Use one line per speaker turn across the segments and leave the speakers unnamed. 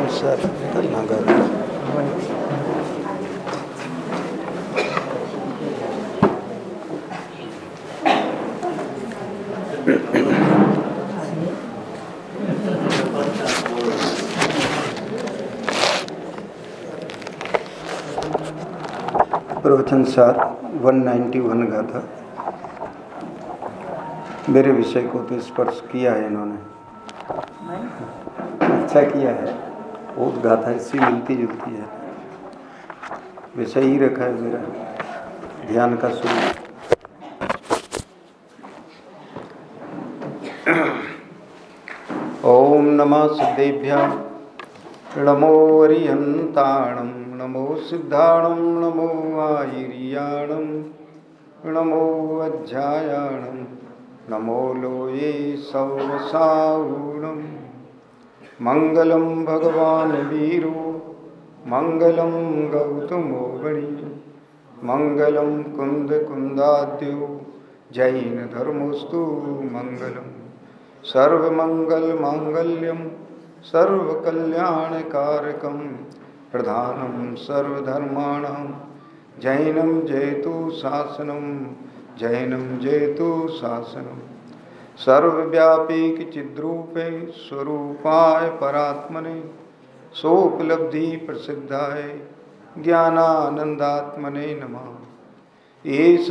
Sir निकलना घर। प्रवचन सार 191 गाथा। मेरे विषय को तो स्पर्श किया है इन्होंने, अच्छा किया है। बहुत गाथा इससे मिलती जुलती है, विषय ही रखा है मेरा ध्यान का स्वरूप। ओम नमः सिद्धेभ्यः, नमो अरिहन्ताणं, नमो सिद्धाणं, नमो आयिर्याणं, नमो अज्जायाणं, नमो लोये सौवसावूणं। मंगलम भगवान वीरो, मंगलम गौतमो गणी, मंगलम कुंद कुंदाद्यो, जैन धर्मोस्तु मंगलम। सर्वमंगल मांगल्यम सर्वकल्याणकारकं, प्रधानं सर्वधर्माणां जैनं जयतु शासनं, जैनं जयतु शासनं। सर्वव्यापी चिद्रूपे स्वरूपाय परात्मने, सोपलब्धि प्रसिद्धाय ज्ञानानंदात्मने नमः। एष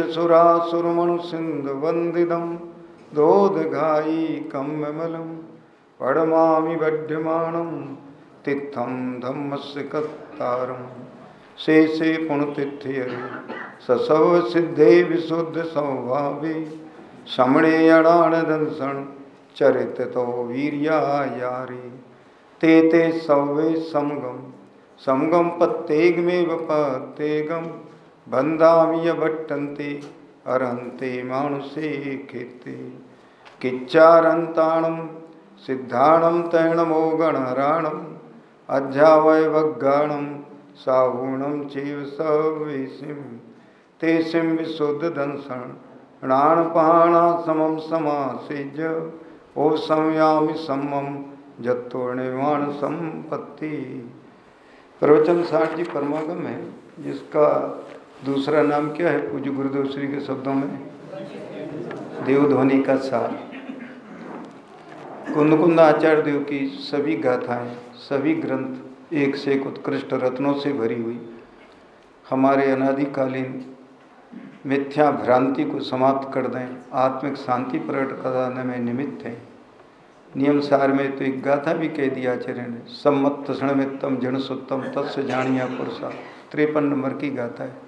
सुरासुरमणुसिन्धुवन्दितं दोदघायी कम्यमलं, पडमामि बध्यमाणं तित्थं धम्मस्य कत्तारं। शेषे पुण्यतिथ्यरे ससव सिद्धे विशुद्ध स्वभावे, शमणे अणानदंसण चरितो वीर्यायारे। ते ते सौवे समगम समगम पत्तेगमेव पत्तेगम, बंधामि यभट्टन्ते अर्हन्ते मानुषे खेते। किच्चारन्ताणं सिद्धाणं तैणमो गणहराणं, अज्जावयवग्गाणं साहूणं चैव सवेशिं। तेसिं विशुद्धदंसण णाणपहाणा समं समासेज्य, ओ संयामि सम्मम जत्तोर्निर्वाण संपत्ति। प्रवचन सार जी परमागम है, जिसका दूसरा नाम क्या है पूज्य गुरुदेव श्री के शब्दों में? देवध्वनि का सार। कुंद आचार्य देव की सभी गाथाएं, सभी ग्रंथ एक से एक उत्कृष्ट रत्नों से भरी हुई, हमारे अनादिकालीन मिथ्या भ्रांति को समाप्त कर दें, आत्मिक शांति प्रकट कराने में निमित्त है। नियम सार में तो एक गाथा भी कह दिया आचार्य ने, सम्मत क्षणमित्तम जन सुत्तम तत्स्य जानिया पुरुषा। 53 नंबर की गाथा है।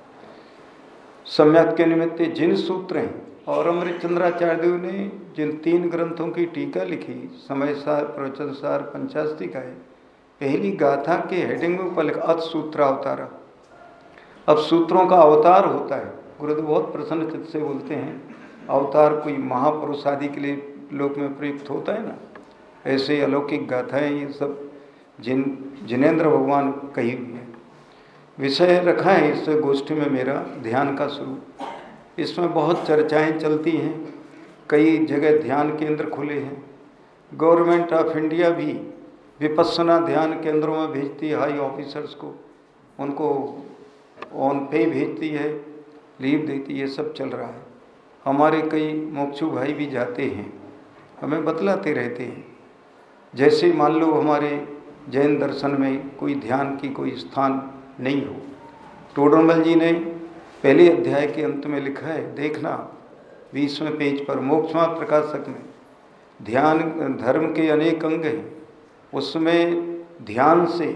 सम्यक के निमित्त जिन सूत्र हैं, और अमृतचंद्राचार्य देव ने जिन 3 ग्रंथों की टीका लिखी, समय सार, प्रवचन सार, पंचास्तिका है, पहली गाथा के हेडिंग में ऊपर लिखा अत सूत्रावतारा। अब सूत्रों का अवतार होता है। गुरुदेव बहुत प्रसन्न चित्त से बोलते हैं, अवतार कोई महापुरुष आदि के लिए लोक में प्रयुक्त होता है ना, ऐसे अलौकिक गाथाएं ये सब जिनेंद्र भगवान कही हुई है। विषय रखा है इस गोष्ठी में मेरा ध्यान का स्वरूप। इसमें बहुत चर्चाएं चलती हैं, कई जगह ध्यान केंद्र खुले हैं। गवर्नमेंट ऑफ इंडिया भी विपस्सना ध्यान केंद्रों में भेजती है हाई ऑफिसर्स को, उनको ऑन पे भेजती है, लीव देती है, सब चल रहा है। हमारे कई मोक्षु भाई भी जाते हैं, हमें बतलाते रहते हैं। जैसे मान लो हमारे जैन दर्शन में कोई ध्यान की कोई स्थान नहीं हो, टोडरमल जी ने पहले अध्याय के अंत में लिखा है, देखना 20वें पेज पर, मोक्षमार्ग प्रकाशक में, ध्यान धर्म के अनेक अंग हैं, उसमें ध्यान से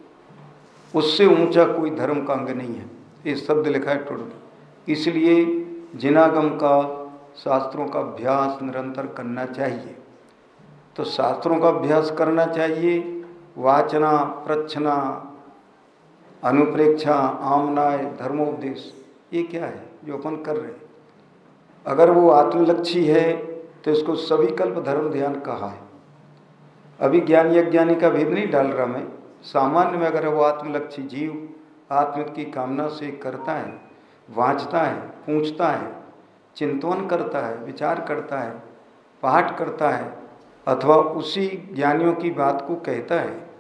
उससे ऊंचा कोई धर्म का अंग नहीं है, ये शब्द लिखा है टोडरमल। इसलिए जिनागम का, शास्त्रों का अभ्यास निरंतर करना चाहिए। तो शास्त्रों का अभ्यास करना चाहिए, वाचना, प्रच्छना, अनुप्रेक्षा, आमनाय, धर्मोपदेश, ये क्या है जो अपन कर रहे हैं? अगर वो आत्मलक्षी है तो इसको सविकल्प धर्म ध्यान कहा है। अभी ज्ञानी अज्ञानी का भेद नहीं डाल रहा मैं, सामान्य में अगर वो आत्मलक्षी जीव आत्म की कामना से करता है, वांचता है, पूछता है, चिंतन करता है, विचार करता है, पाठ करता है, अथवा उसी ज्ञानियों की बात को कहता है,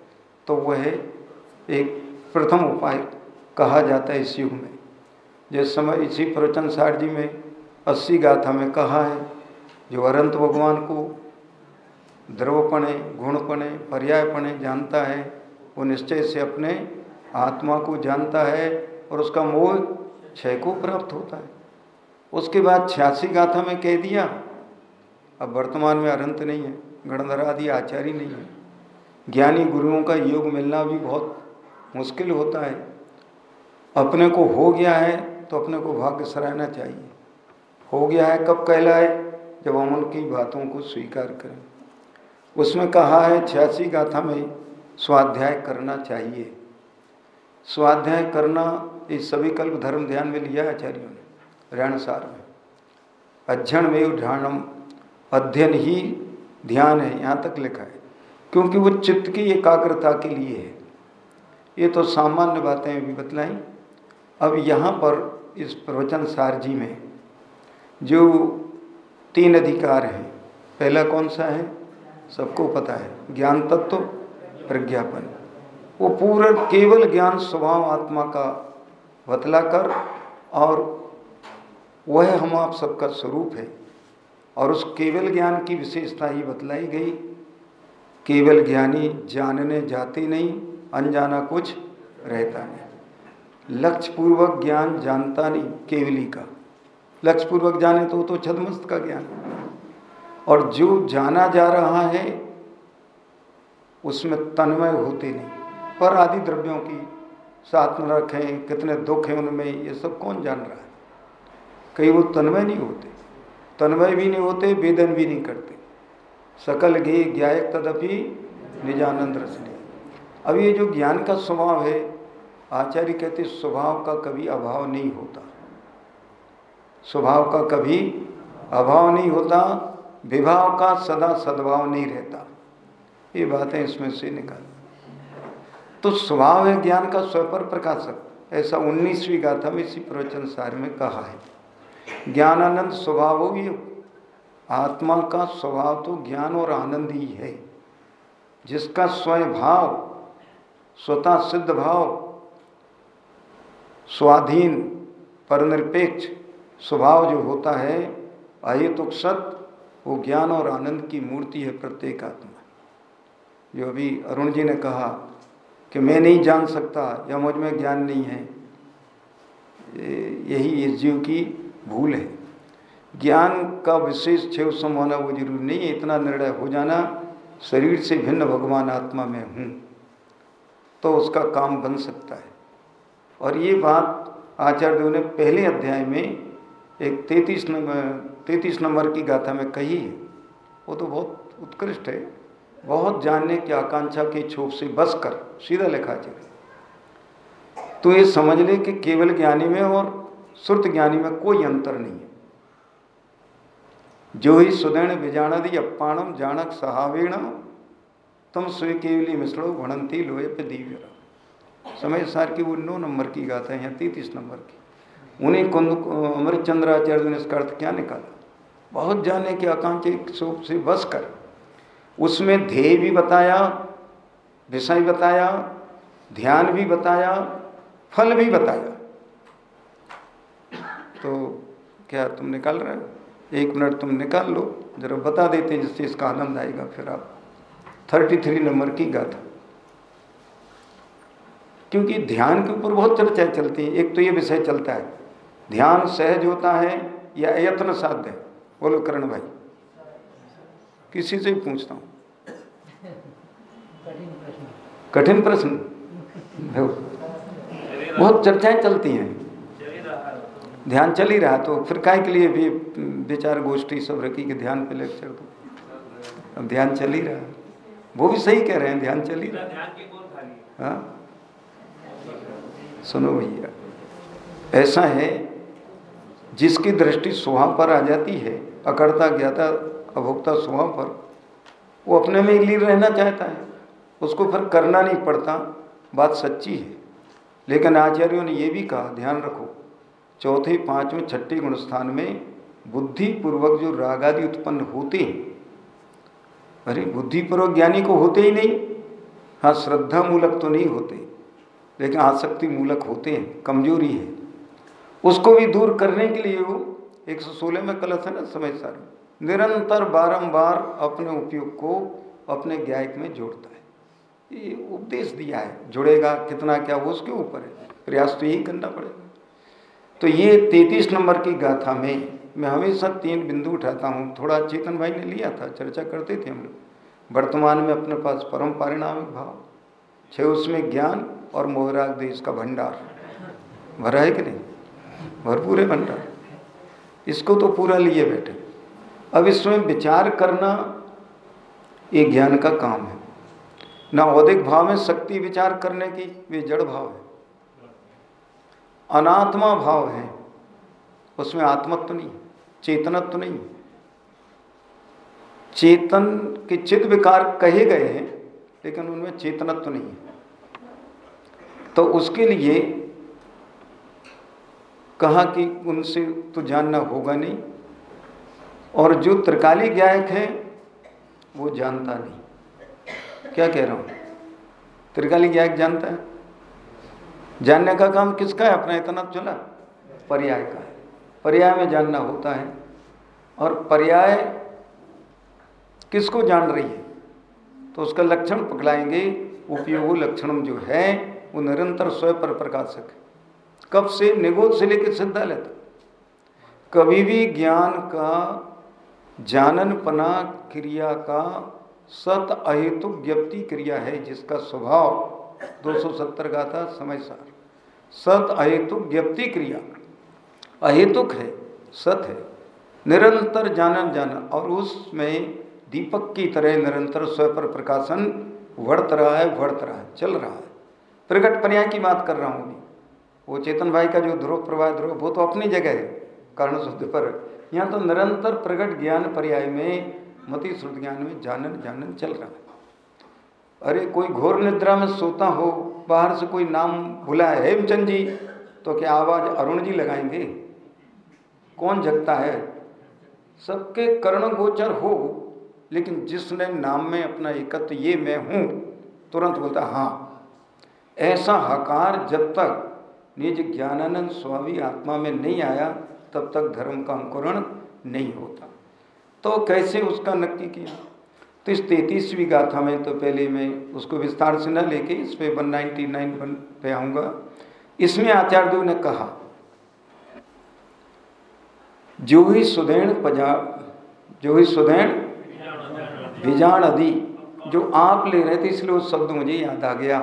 तो वह एक प्रथम उपाय कहा जाता है इस युग में। जिस समय इसी प्रवचन सार जी में 80 गाथा में कहा है, जो अनंत भगवान को द्रवपणे, गुणपणे, पर्यायपणे जानता है, वो निश्चय से अपने आत्मा को जानता है और उसका मोह क्षय को प्राप्त होता है। उसके बाद 86 गाथा में कह दिया, अब वर्तमान में अनंत नहीं है, गणधर आदि आचार्य नहीं है, ज्ञानी गुरुओं का योग मिलना भी बहुत मुश्किल होता है। अपने को हो गया है तो अपने को भाग्य सराहना चाहिए। हो गया है कब कहलाए, जब हम उनकी बातों को स्वीकार करें। उसमें कहा है 86 गाथा में स्वाध्याय करना चाहिए। स्वाध्याय करना इस सभी कल्प धर्म ध्यान में लिया आचार्यों ने ऋणसार में। अध्ययनमेव ध्यानम, अध्ययन ही ध्यान है, यहाँ तक लिखा है, क्योंकि वो चित्त की एकाग्रता के लिए है। ये तो सामान्य बातें भी बतलाई। अब यहाँ पर इस प्रवचन सार जी में जो 3 अधिकार हैं, पहला कौन सा है, सबको पता है, ज्ञान तत्व प्रज्ञापन। वो पूरा केवल ज्ञान स्वभाव आत्मा का बतलाकर, और वह हम आप सबका स्वरूप है, और उस केवल ज्ञान की विशेषता ही बतलाई गई। केवल ज्ञानी जानने जाते नहीं, अनजाना कुछ रहता नहीं। लक्ष्य पूर्वक ज्ञान जानता नहीं, केवली का लक्ष्य पूर्वक जाने तो छद्मस्त का ज्ञान। और जो जाना जा रहा है उसमें तन्मय होते नहीं। पर आदि द्रव्यों की साथ न रखें, कितने दुख हैं उनमें, ये सब कौन जान रहा है। कहीं वो तन्मय नहीं होते, तन्मय भी नहीं होते, वेदन भी नहीं करते। सकल गे ज्ञायक तदपि निजानंद रसनी। अब ये जो ज्ञान का स्वभाव है, आचार्य कहते स्वभाव का कभी अभाव नहीं होता, स्वभाव का कभी अभाव नहीं होता, विभाव का सदा सद्भाव नहीं रहता। ये बातें इसमें से निकाल। तो स्वभाव है ज्ञान का स्वपर प्रकाशक, ऐसा 19वीं गाथा में इसी प्रवचन सार में कहा है। ज्ञानानंद स्वभाव हो, ये आत्मा का स्वभाव तो ज्ञान और आनंद ही है, जिसका स्वयं भाव, स्वतः सिद्ध भाव, स्वाधीन परनिरपेक्ष स्वभाव जो होता है, अहेतुक सत्य, वो ज्ञान और आनंद की मूर्ति है प्रत्येक आत्मा। जो अभी अरुण जी ने कहा कि मैं नहीं जान सकता या मुझ में ज्ञान नहीं है, यही इस जीव की भूल है। ज्ञान का विशेष क्षय उत्सव होना वो जरूरी नहीं है। इतना निर्णय हो जाना, शरीर से भिन्न भगवान आत्मा में हूँ, तो उसका काम बन सकता है। और ये बात आचार्य देव ने पहले अध्याय में एक 33 नंबर की गाथा में कही है। वो तो बहुत उत्कृष्ट है। बहुत जानने की आकांक्षा के क्षोभ से बस कर, सीधा लिखा जाए तो ये समझ ले कि केवल ज्ञानी में और श्रुत ज्ञानी में कोई अंतर नहीं है। जो ही सुदैण विजानदी अप्पाणम जानक सहावेण तम स्वे केवली मिश्रो भणंती लोहे पे दिव्य। समय सार की वो 9 नंबर की गाथा है, यहाँ 33 नंबर की। उन्हीं अमृतचंद्राचार्य ने इसका अर्थ क्या निकाला, बहुत जानने की आकांक्षा क्षोभ से बस कर। उसमें ध्येय भी बताया, विषय बताया, ध्यान भी बताया, फल भी बताया। तो क्या तुम निकाल रहे हो? 1 मिनट तुम निकाल लो, जरा बता देते जिससे इसका आनंद आएगा। फिर आप 33 नंबर की गाथा, क्योंकि ध्यान के ऊपर बहुत चर्चाएं चलती हैं। एक तो ये विषय चलता है, ध्यान सहज होता है या अयत्न साध्य है? बोलो करण भाई, किसी से पूछता हूँ। कठिन प्रश्न, बहुत चर्चाएं चलती हैं। ध्यान चल ही रहा तो फिर काय के लिए भी विचार गोष्ठी सब रखी कि ध्यान पे लेक्चर दो। अब ध्यान चल ही रहा है, वो भी सही कह रहे हैं, ध्यान चल ही रहा है। हाँ सुनो भैया, ऐसा है जिसकी दृष्टि स्वभाव पर आ जाती है, अकर्ता ज्ञाता अभोक्ता स्वभाव पर, वो अपने में लीन रहना चाहता है, उसको फिर करना नहीं पड़ता। बात सच्ची है। लेकिन आचार्यों ने ये भी कहा, ध्यान रखो, 4थे 5वें 6ठे गुणस्थान में बुद्धि पूर्वक जो राग आदि उत्पन्न होते हैं, अरे बुद्धि पूर्वक ज्ञानी को होते ही नहीं। हाँ, श्रद्धा मूलक तो नहीं होते, लेकिन आसक्ति मूलक होते हैं, कमजोरी है। उसको भी दूर करने के लिए वो 116 में कलश है ना, समय सार निरंतर बारंबार अपने उपयोग को अपने ज्ञायक में जोड़ता है। ये उपदेश दिया है, जुड़ेगा कितना क्या वो उसके ऊपर है, प्रयास तो यही करना पड़ेगा। तो ये 33 नंबर की गाथा में मैं हमेशा 3 बिंदु उठाता हूँ। थोड़ा चेतन भाई ने लिया था, चर्चा करते थे हम लोग। वर्तमान में अपने पास परम पारिणामिक भाव 6, उसमें ज्ञान और मोहराग देश का भंडार भरा है कि नहीं, भरपूर है भंडार। इसको तो पूरा लिए बैठे। अब इसमें विचार करना ये ज्ञान का काम है। ना औदिक भाव में शक्ति विचार करने की, वे जड़ भाव है। अनात्मा भाव है, उसमें आत्मत्व नहीं, चेतनत्व नहीं। चेतन के चित्त विकार कहे गए हैं, लेकिन उनमें चेतनत्व नहीं है। तो उसके लिए कहा कि उनसे तो जानना होगा नहीं, और जो त्रिकाली ज्ञायक है वो जानता नहीं। क्या कह रहा हूँ, त्रिकाली ज्ञायक जानता है। जानने का काम किसका है, अपना इतना चला, पर्याय का है। पर्याय में जानना होता है, और पर्याय किसको जान रही है, तो उसका लक्षण पकड़ाएंगे। उपयोग लक्षणम जो है वो निरंतर स्वयं पर प्रकाशक है। कब से, निगोद से लेकर सिद्धालय तक। कभी भी ज्ञान का जाननपना क्रिया का सत अहेतुक ज्ञप्ति क्रिया है, जिसका स्वभाव 270 गाथा समय सार। सत अहेतुक ज्ञप्ति क्रिया अहेतुक है, सत है, निरंतर जानन, और उसमें दीपक की तरह निरंतर स्वयं पर प्रकाशन बढ़ता रहा है, चल रहा है। प्रकट पर्याय की बात कर रहा हूँ। वो चेतन भाई का जो ध्रुव प्रवाह ध्रुव, वो तो अपनी जगह है कारण शुद्ध पर। यहाँ तो निरंतर प्रकट ज्ञान पर्याय में, मति श्रुत ज्ञान में जानन चल रहा है। अरे कोई घोर निद्रा में सोता हो, बाहर से कोई नाम बुलाए हेमचंद जी, तो क्या आवाज अरुण जी लगाएंगे? कौन जगता है? सबके कर्ण गोचर हो, लेकिन जिसने नाम में अपना एकत्व ये मैं हूँ, तुरंत बोलता हाँ। ऐसा हकार जब तक निज ज्ञानानंद स्वामी आत्मा में नहीं आया, तब तक धर्म का अंकुरण नहीं होता। तो कैसे उसका नक्की किया? तो इस 33वीं गाथा में, तो पहले मैं उसको विस्तार से न लेके इस पे 199 पे आऊँगा। इसमें आचार्य देव ने कहा, जो ही सुधैण भिजाण आदि, जो आप ले रहे थे, इसलिए वो शब्द मुझे याद आ गया।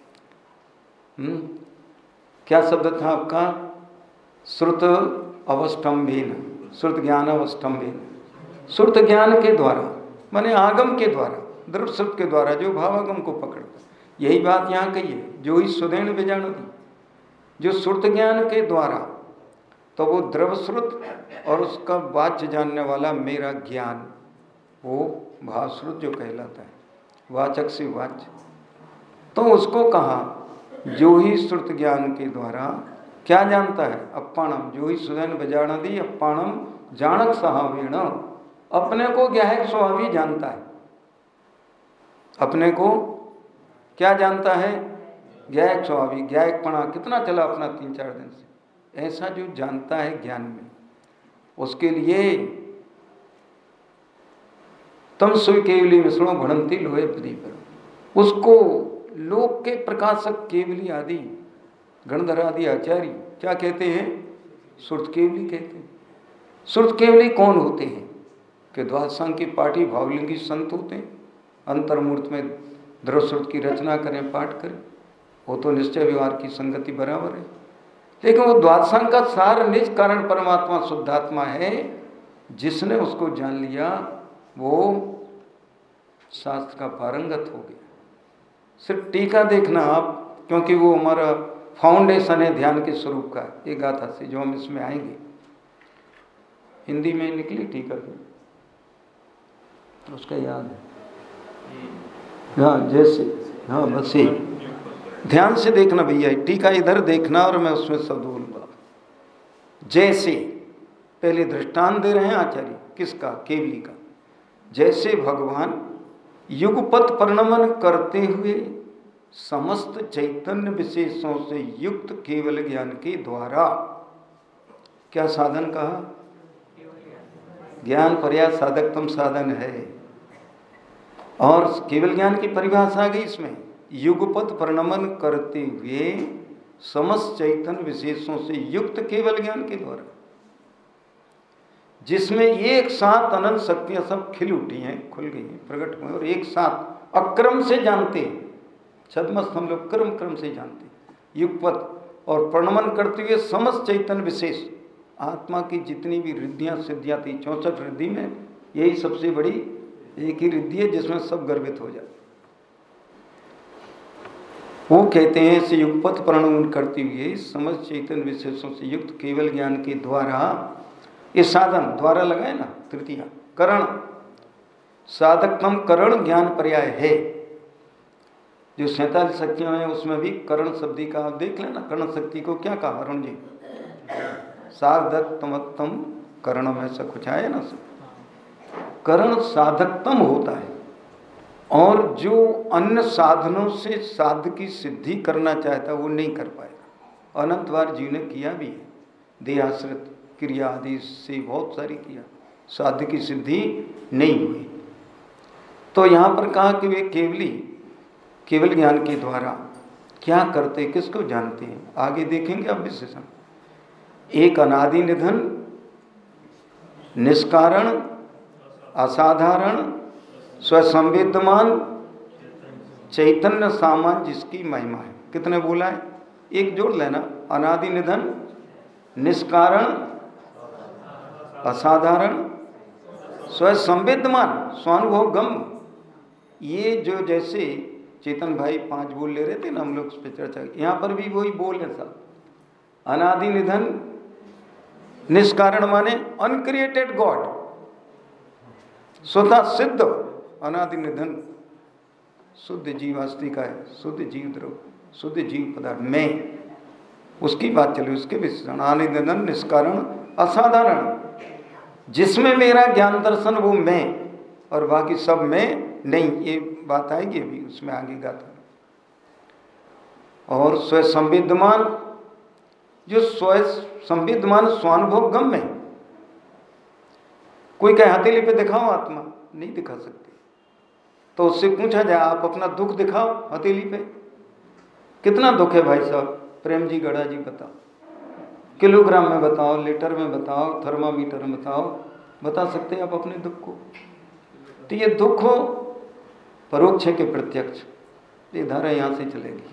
क्या शब्द था आपका? श्रुत अवष्टम्भेन, श्रुत ज्ञान अवष्टम्भेन। श्रुत ज्ञान के द्वारा, माने आगम के द्वारा, द्रव श्रुत के द्वारा जो भावागम को पकड़ता, यही बात यहाँ कही है। जो ही सुधैण भिजाणति, जो श्रुत ज्ञान के द्वारा, तो वो द्रव श्रुत और उसका वाच्य जानने वाला मेरा ज्ञान, वो भावश्रुत जो कहलाता है, वाचक से वाच्य। तो उसको कहा जो ही श्रुत ज्ञान के द्वारा क्या जानता है? अप्पाणम, जो ही सुधैण भिजाणति अप्पाणम जानक सहावेण, अपने को ज्ञायक स्वभावी जानता है। अपने को क्या जानता है? ज्ञायक स्वभावी। ज्ञायकपणा कितना चला अपना 3-4 दिन से, ऐसा जो जानता है ज्ञान में, उसके लिए तम सुई केवली मिश्रणों भणंती लोहे प्रदीप, उसको लोक के प्रकाशक केवली आदि गणधर आदि आचार्य क्या कहते हैं? श्रुत केवली कहते हैं। श्रुत केवली कौन होते हैं? कि द्वादशांग की पाठी भावलिंगी संत होते हैं, अंतर्मूर्त में द्रव श्रुत की रचना करें, पाठ करें, वो तो निश्चय व्यवहार की संगति बराबर है। लेकिन वो द्वादशांग का सार निज कारण परमात्मा शुद्धात्मा है। जिसने उसको जान लिया वो शास्त्र का पारंगत हो गया। सिर्फ टीका देखना आप, क्योंकि वो हमारा फाउंडेशन है ध्यान के स्वरूप का, एक गाथा से जो हम इसमें आएंगे। हिंदी में निकली टीका भी, उसका याद है। हाँ जैसे, हाँ बस ही ध्यान से देखना भैया, टीका इधर देखना और मैं उसमें शब्द बोलूँगा। जैसे, पहले दृष्टांत दे रहे हैं आचार्य, किसका? केवली का। जैसे भगवान युगपत परिणमन करते हुए समस्त चैतन्य विशेषों से युक्त केवल ज्ञान के द्वारा। क्या साधन कहा? ज्ञान पर्याय साधकतम साधन है। और केवल ज्ञान की परिभाषा आ गई इसमें, युगपत प्रणमन करते हुए समस्त चैतन्य विशेषों से युक्त केवल ज्ञान के द्वारा, जिसमें एक साथ अनंत शक्तियां सब खिल उठी हैं, खुल गई हैं, प्रकट हुई और एक साथ अक्रम से जानते हैं। छद्मस्त हम लोग क्रम क्रम से जानते हैं, युगपत और प्रणमन करते हुए समस्त चैतन्य विशेष, आत्मा की जितनी भी रिद्धियां सिद्धियां थी 64 रिद्धि में यही सबसे बड़ी एक ही रिद्धि है जिसमें सब गर्वित हो जाते। वो कहते हैं इसे युगपत प्रणमन करते हुए समस्त चैतन्य विशेषों से युक्त केवल ज्ञान के द्वारा, ये साधन द्वारा लगाए ना तृतीया, करण साधकतम करण ज्ञान पर्याय है। जो 47 शक्तियां हैं उसमें भी करण शब्दी का आप देख लेना, करण शक्ति को क्या कहा अरुण जी? साधकतमत्तम करण में से कुछ आए ना, करण साधकतम होता है और जो अन्य साधनों से साध की सिद्धि करना चाहता है वो नहीं कर पाएगा। अनंत बार जीव ने किया भी है, देहाश्रित क्रिया आदि से बहुत सारी किया, साध की सिद्धि नहीं हुई। तो यहाँ पर कहा कि वे केवल ज्ञान के द्वारा क्या करते, किसको जानते हैं, आगे देखेंगे अब विशेषण। एक अनादि निधन, निष्कारण, असाधारण, स्वसंवेद्यमान चैतन्य सामान जिसकी महिमा है। कितने बोला है? एक जोड़ लेना, अनादि निधन, निष्कारण, असाधारण, स्वसंवेद्यमान, स्वानुभव गम। ये जो जैसे चेतन भाई 5 बोल ले रहे थे ना, हम लोग उस पर चर्चा की, यहाँ पर भी वही बोल है सब। अनादि निधन, निष्कारण माने अनक्रिएटेड गॉड, स्वतः सिद्ध अनादि निधन, शुद्ध जीव आस्तिका है, शुद्ध जीव द्रव, शुद्ध जीव पदार्थ, मैं, उसकी बात चली, उसके विशेषण। अनादि निधन, निष्कारण, असाधारण, जिसमें मेरा ज्ञान दर्शन वो मैं और बाकी सब मैं नहीं, ये बात आएगी अभी उसमें आगे गाथा। और स्वसंवेद्यमान, जो स्वसंवेद्यमान स्वानुभव गम में, कोई कहे हथेली पे दिखाओ आत्मा, नहीं दिखा सकते, तो उससे पूछा जाए आप अपना दुख दिखाओ हथेली पे, कितना दुख है भाई साहब, प्रेम जी गढ़ा जी बताओ, किलोग्राम में बताओ, लीटर में बताओ, थर्मामीटर में बताओ, बता सकते हैं आप अपने दुख को? तो ये दुख हो परोक्ष है कि प्रत्यक्ष, ये धारा यहाँ से चलेगी।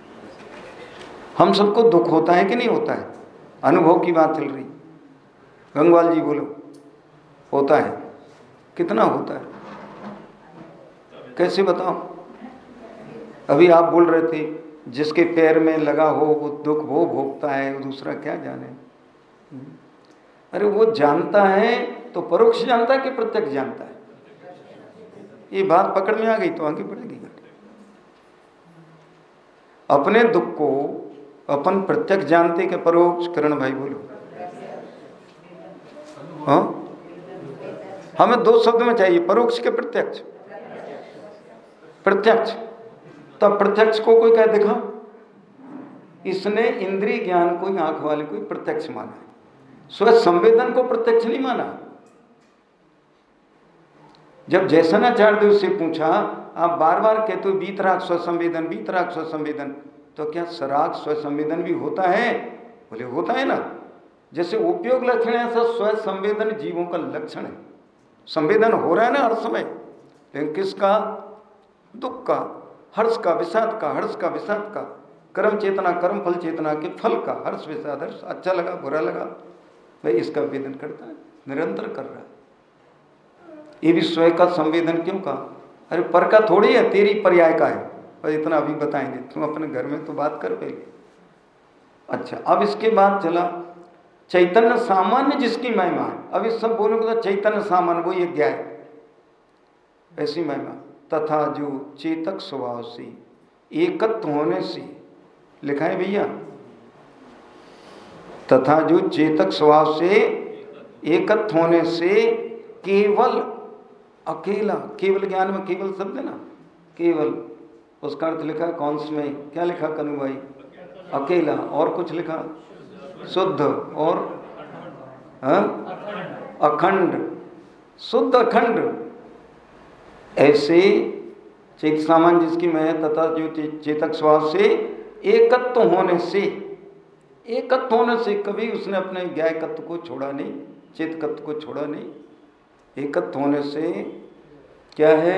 हम सबको दुख होता है कि नहीं होता है? अनुभव की बात चल रही, गंगवाल जी बोलो, होता है? कितना होता है, कैसे बताओ? अभी आप बोल रहे थे जिसके पैर में लगा हो वो दुख वो भोगता है, दूसरा क्या जाने। अरे वो जानता है तो परोक्ष जानता है कि प्रत्यक्ष जानता है? ये बात पकड़ में आ गई तो आगे बढ़ेगी। अपने दुख को अपन प्रत्यक्ष जानते कि परोक्ष? करण भाई बोलो। हाँ, हमें 2 शब्द में चाहिए, परोक्ष के प्रत्यक्ष? प्रत्यक्ष। तब प्रत्यक्ष को कोई क्या देखा? इसने इंद्रिय ज्ञान को, आंख वाले को प्रत्यक्ष माना है, स्व संवेदन को प्रत्यक्ष नहीं माना। जब जैसनाचार्य से पूछा, आप बार बार कहते हो वीतराग स्वसंवेदन, वीतराग स्वसंवेदन, तो क्या सराग स्वसंवेदन भी होता है? बोले होता है ना। जैसे उपयोग लक्षण है ऐसा स्व संवेदन जीवों का लक्षण है। संवेदन हो रहा है ना हर समय, लेकिन किसका? दुख का, हर्ष का, विषाद का, हर्ष का, विषाद का, कर्म चेतना, कर्म फल चेतना के फल का, हर्ष विषाद, हर्ष अच्छा लगा बुरा लगा, भाई इसका वेदन करता है, निरंतर कर रहा है। ये भी स्वयं का संवेदन क्यों कहा? अरे पर का थोड़ी है, तेरी पर्याय का है, और इतना अभी बताएंगे, तुम अपने घर में तो बात कर पहले। अच्छा, अब इसके बाद चला चैतन्य सामान्य जिसकी महिमा है। अब इस सब बोलोगे तो चैतन्य सामान्य वो यज्ञ है, ऐसी महिमा। तथा जो चेतक स्वभाव से एकत्व होने से, लिखा है भैया, तथा जो चेतक स्वभाव से एकत्व होने से केवल, अकेला, केवल ज्ञान में केवल शब्द है ना, केवल उसका अर्थ लिखा कौंस में, क्या लिखा कनु भाई? अकेला। और कुछ लिखा? शुद्ध। और अखंड। शुद्ध अखंड। ऐसे चेत सामान्य जिसकी मैं तथा जो चेतक स्वभाव से एकत्व होने से कभी उसने अपने ज्ञायकत्व को छोड़ा नहीं, चेतकत्व को छोड़ा नहीं। एकत्व होने से क्या है?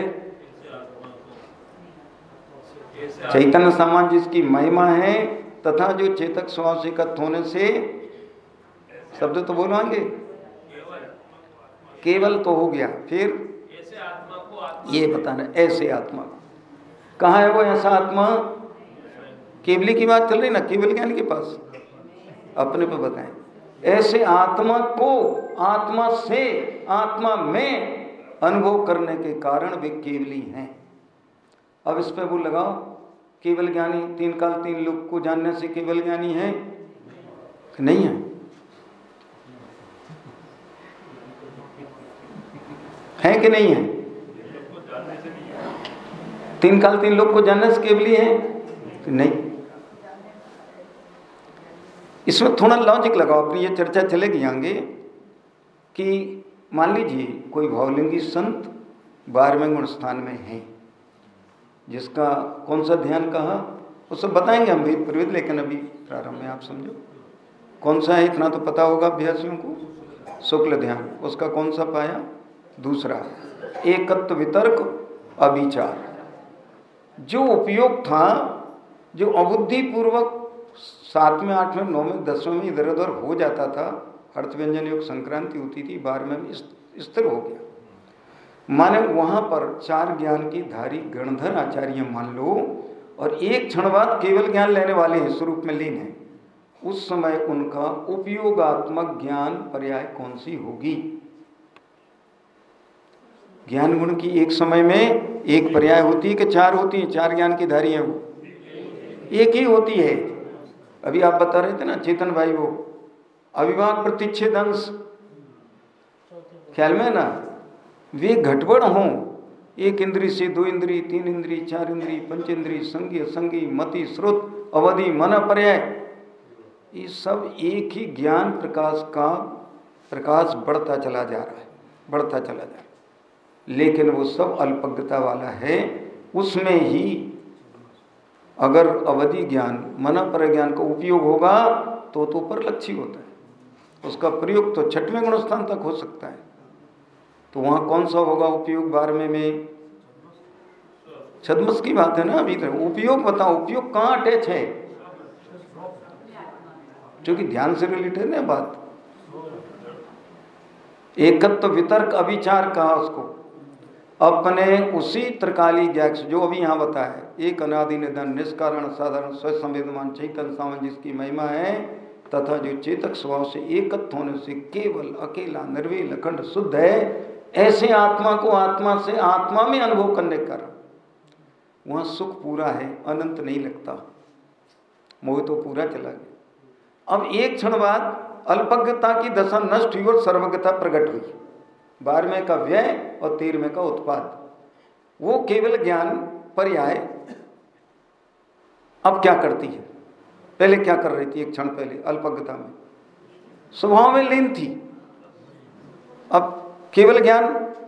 चैतन्य सामान्य जिसकी महिमा है तथा जो चेतक स्वभाव से एकत्व होने से, शब्द तो बोलेंगे, केवल तो हो गया। फिर ये बताना ऐसे आत्मा कहाँ है? वो ऐसा आत्मा केवली की बात चल रही ना, केवल ज्ञान के पास, अपने पे बताएं। ऐसे आत्मा को आत्मा से आत्मा में अनुभव करने के कारण वे केवली हैं। अब इस पे वो लगाओ, केवल ज्ञानी तीन काल तीन लोक को जानने से केवल ज्ञानी है कि नहीं है? है कि नहीं है? तीन काल तीन लोक को जानने से केवली है कि नहीं? इसमें थोड़ा लॉजिक लगाओ अपनी, ये चर्चा चलेगी आगे कि मान लीजिए कोई भावलिंगी संत 12वें गुण स्थान में है, जिसका कौन सा ध्यान कहा वो सब बताएंगे हम वेद प्रवेद, लेकिन अभी प्रारंभ में आप समझो कौन सा है, इतना तो पता होगा अभ्यासियों को। शुक्ल ध्यान, उसका कौन सा पाया? दूसरा। एकत्व वितर्क अविचार, जो उपयोग था, जो अबुद्धि पूर्वक 7वें 8वें 9वें 10वें में इधर उधर हो जाता था, अर्थ व्यंजन योग संक्रांति होती थी, 12वें में स्थिर हो गया। माने वहां पर 4 ज्ञान की धारी गणधर आचार्य मान लो, और एक क्षण बाद केवल ज्ञान लेने वाले हैं, स्वरूप में लीन है, उस समय उनका उपयोगात्मक ज्ञान पर्याय कौन सी होगी? ज्ञान गुण की एक समय में एक पर्याय होती है कि 4 होती है? 4 ज्ञान की धारी है, वो एक ही होती है। अभी आप बता रहे थे ना चेतन भाई, वो अविभाग प्रतिच्छेद अंश ख्याल में ना, वे घटबड़ हों, एक इंद्री से 2 इंद्री, 3 इंद्री, 4 इंद्री, पंचेंद्री, संगी असंगी, मति श्रुत अवधि मन पर्याय, ये सब एक ही ज्ञान प्रकाश का प्रकाश बढ़ता चला जा रहा है, बढ़ता चला जा रहा है, लेकिन वो सब अल्पज्ञता वाला है। उसमें ही अगर अवधि ज्ञान मन पर ज्ञान का उपयोग होगा तो परलक्षी होता है, उसका प्रयोग तो 6वें गुण स्थान तक हो सकता है। तो वहाँ कौन सा होगा उपयोग? 12वें में छद्मस की बात है ना, अभी तक उपयोग बताओ, उपयोग कहाँ अटैच है? क्योंकि ध्यान से रिलेटेड है बात। एकत्व वितर्क अविचार कहा उसको, अपने उसी त्रिकाली ज्ञान जो अभी यहाँ बताया, एक अनादि निधन निष्कारण साधारण स्वसंवेदमान चैतन्य सामान्य जिसकी महिमा है, तथा जो चेतक स्वभाव से एकत्व होने से केवल अकेला निर्वेल अखंड शुद्ध है, ऐसे आत्मा को आत्मा से आत्मा में अनुभव करने का वहाँ सुख पूरा है, अनंत नहीं लगता, मोह तो पूरा चला गया। अब एक क्षण बाद अल्पज्ञता की दशा नष्ट हुई और सर्वज्ञता प्रकट हुई। 12वें का व्यय और 13वें का उत्पाद, वो केवल ज्ञान पर्याय अब क्या करती है? पहले क्या कर रही थी? एक क्षण पहले अल्पज्ञता में स्वभाव में लीन थी, अब केवल ज्ञान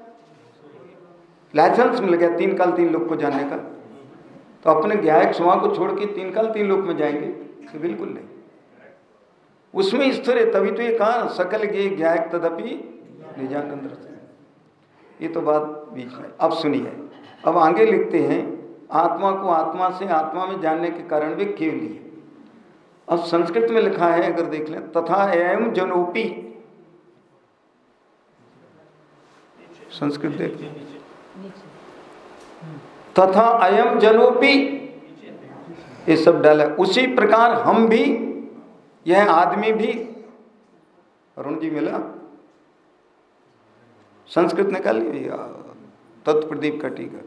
लाइसेंस मिल गया 3 काल 3 लोक को जानने का, तो अपने ज्ञायक स्वभाव को छोड़ के 3 काल 3 लोक में जाएंगे? तो बिल्कुल नहीं, उसमें स्थिर है। तभी तो ये कहा सकल ज्ञेय ज्ञायक तदपि निजानंद रस। ये तो बात बीच में। अब सुनिए, अब आगे लिखते हैं, आत्मा को आत्मा से आत्मा में जानने के कारण वे केवली है। अब संस्कृत में लिखा है, अगर देख लें, तथा अयम जनोपि, संस्कृत देख लें, तथा अयम जनोपि, ये सब डाला। उसी प्रकार हम भी, यह आदमी भी, अरुण जी मिला, संस्कृत निकाल लिया तत्प्रदीप का टीका।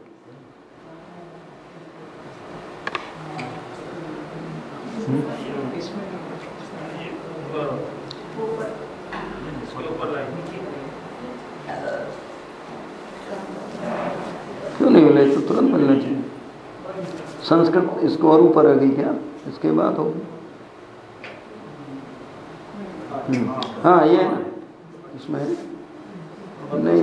क्यों नहीं मिला? तो तुरंत मिलना चाहिए। संस्कृत इसको और ऊपर आ गई क्या? इसके बाद होगी। हाँ ये है, इसमें नहीं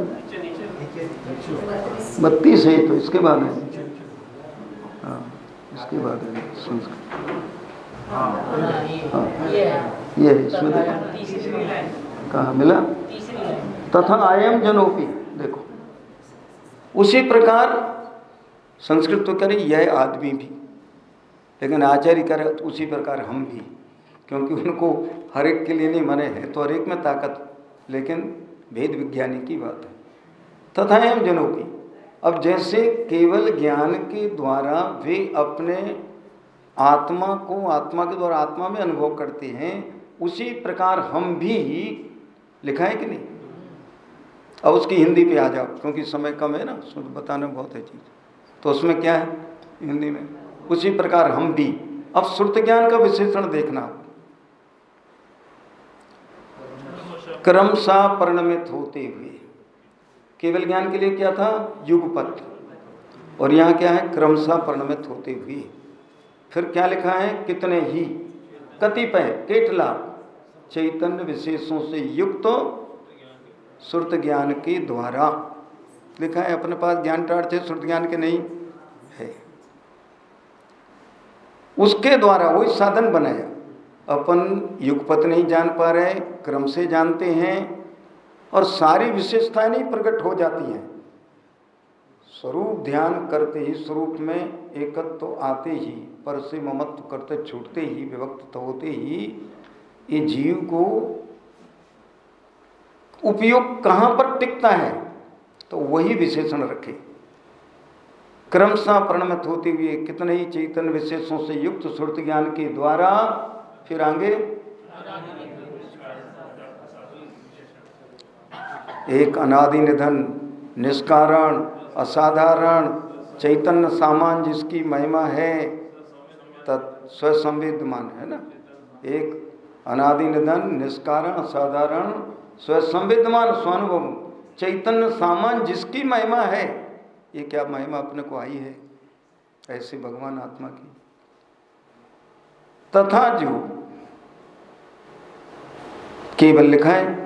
32 है तो इसके बाद है। हाँ इसके बाद है संस्कृत। हाँ ये है इसमें देखो कहाँ मिला, तथा आयम जनोपी, देखो उसी प्रकार संस्कृत तो करे यह आदमी भी, लेकिन आचार्य करे तो उसी प्रकार हम भी, क्योंकि उनको हर एक के लिए नहीं मने है तो हर एक में ताकत, लेकिन भेद विज्ञानी की बात है। तथा एवं जनोपी, अब जैसे केवल ज्ञान के द्वारा वे अपने आत्मा को आत्मा के द्वारा आत्मा में अनुभव करते हैं, उसी प्रकार हम भी, लिखा है कि नहीं? अब उसकी हिंदी पे आ जाओ, क्योंकि समय कम है ना, बताना बहुत है चीज़, तो उसमें क्या है हिंदी में, उसी प्रकार हम भी। अब श्रुत ज्ञान का विशेषण देखना, क्रमशः परिणमित होते हुए, केवल ज्ञान के लिए क्या था? युगपत, और यहाँ क्या है? क्रमशः परिणमित होते हुए। फिर क्या लिखा है? कितने ही कतिपय केटला चैतन्य विशेषों से युक्त श्रुत ज्ञान के द्वारा, लिखा है। अपने पास ज्ञान टाढ़ थे, श्रुत ज्ञान के नहीं है, उसके द्वारा वही साधन बनाया। अपन युगपत नहीं जान पा रहे, क्रम से जानते हैं, और सारी विशेषताएं नहीं प्रकट हो जाती हैं। स्वरूप ध्यान करते ही, स्वरूप में एकत्व तो आते ही, पर से ममत्व करते छूटते ही, विभक्त होते ही, ये जीव को उपयोग कहाँ पर टिकता है, तो वही विशेषण रखे। क्रमशः परिणमित होते हुए कितने ही चैतन्य विशेषों से युक्त श्रुत ज्ञान के द्वारा, फिर आगे एक अनादि निधन, निष्कारण, असाधारण चैतन्य सामान जिसकी महिमा है, स्वसंविद्यमान है ना। एक अनादि निधन, निष्कारण, असाधारण, स्वसंविद्यमान, स्वानुभव चैतन्य सामान जिसकी महिमा है। ये क्या महिमा अपने को आई है ऐसे भगवान आत्मा की। तथा जो केवल लिखा है,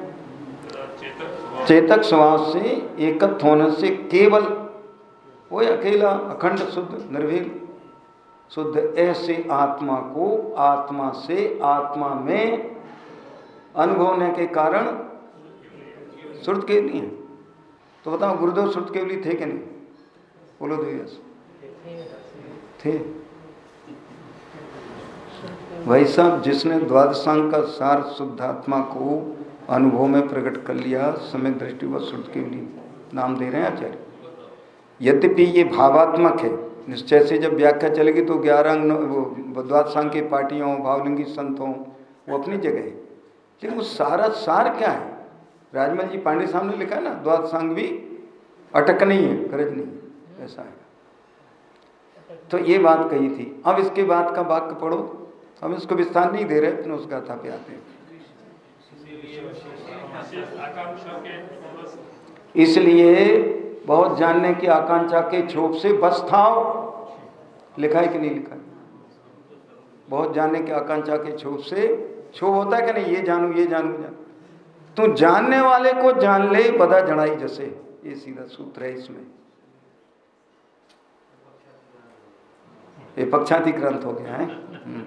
चेतक स्वभाव से एकत्व होने से केवल, वो अकेला अखंड शुद्ध निर्भील शुद्ध ऐसे आत्मा को आत्मा से आत्मा में अनुभव होने के कारण श्रुत केवली है। तो बताओ गुरुदेव श्रुत केवली थे कि नहीं? बोलो देवियस थे। भाई साहब, जिसने द्वादशांग का सार शुद्ध आत्मा को अनुभव में प्रकट कर लिया, समय दृष्टि व श्रुत केवली नाम दे रहे हैं आचार्य। यद्यपि ये भावात्मक है, निश्चय से जब व्याख्या चलेगी तो 11 अंग द्वादशांग के पार्टियों भावलिंगी संतों वो अपनी जगह है, लेकिन वो सारा सार क्या है? राजमल जी पांडे साहब ने लिखा है ना, द्वादशांग भी अटक नहीं है, गरज नहीं है, ऐसा है। तो ये बात कही थी। अब इसके बाद का वाक्य पढ़ो, हम इसको विस्तार नहीं दे रहे, लेकिन उस गाथा पे आते हैं। इसलिए बहुत जानने की आकांक्षा के क्षोभ से बस थाओ, लिखा है कि नहीं लिखा है? बहुत जानने की आकांक्षा के क्षोभ से, क्षोभ होता है कि नहीं? ये जानू ये जानू जानू, तू जानने वाले को जान ले बदा जड़ाई जैसे, ये सीधा सूत्र है इसमें। ये पक्षाति ग्रंथ हो गया है।